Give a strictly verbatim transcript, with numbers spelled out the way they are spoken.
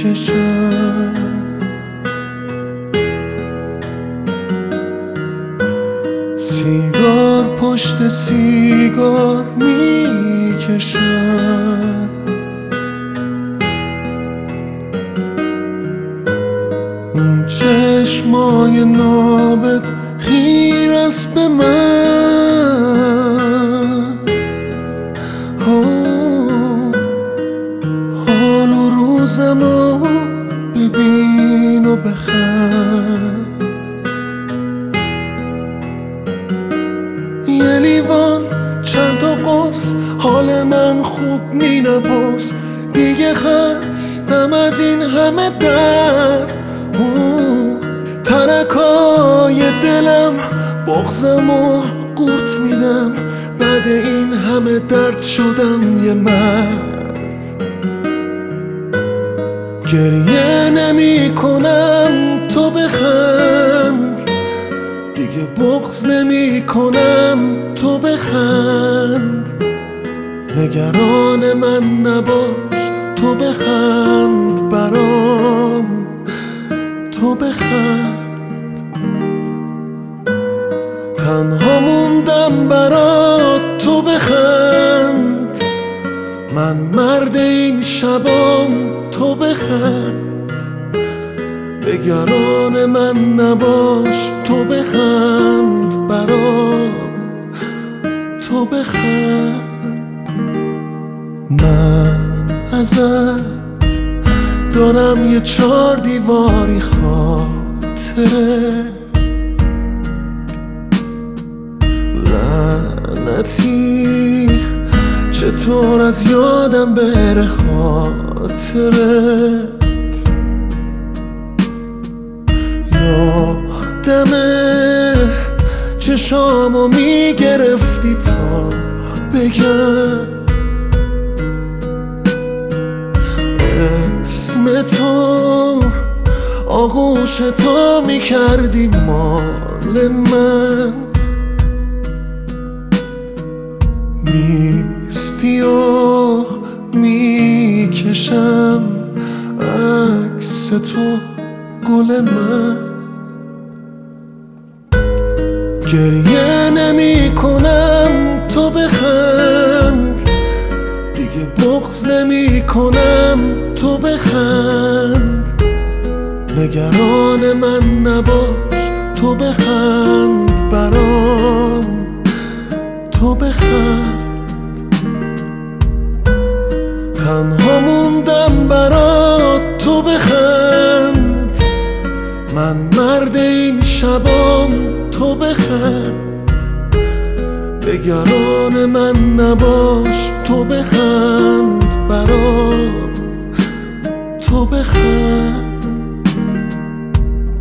میکشم، سیگار پشت سیگار میکشم، اون چشمای نابت خیر است به من، حال و روزمو ببین و بخند، یه لیوان چند تا قرص حال من خوب می نپرس، دیگه خستم از این همه درد، ترکای دلم بغزم و قورت میدم، بعد این همه درد شدم یه مرد، گریه نمی کنم تو بخند، دیگه بغض نمی کنم تو بخند، نگران من نباش تو بخند برام، تو بخند، تنها موندم برات تو بخند، من مرد این شبام تو بخند، نگران من نباش تو بخند برام، تو بخند، من ازت دارم یه چار دیواری خاطره، لعنتی چطور از یادم بره خاطرت، یادمه چشامو میگرفتی تا بگم اسم تو، آغوش تو میکردی مال من، نیستی و میکشم عکس تو گل من، گریه نمی کنم تو بخند، دیگه بغض نمی کنم تو بخند، نگران من نباش تو بخند برام، تو بخند، تنها موندم برات تو بخند، من مرد این شبام تو بخند، نگران من نباش تو بخند برام، تو بخند.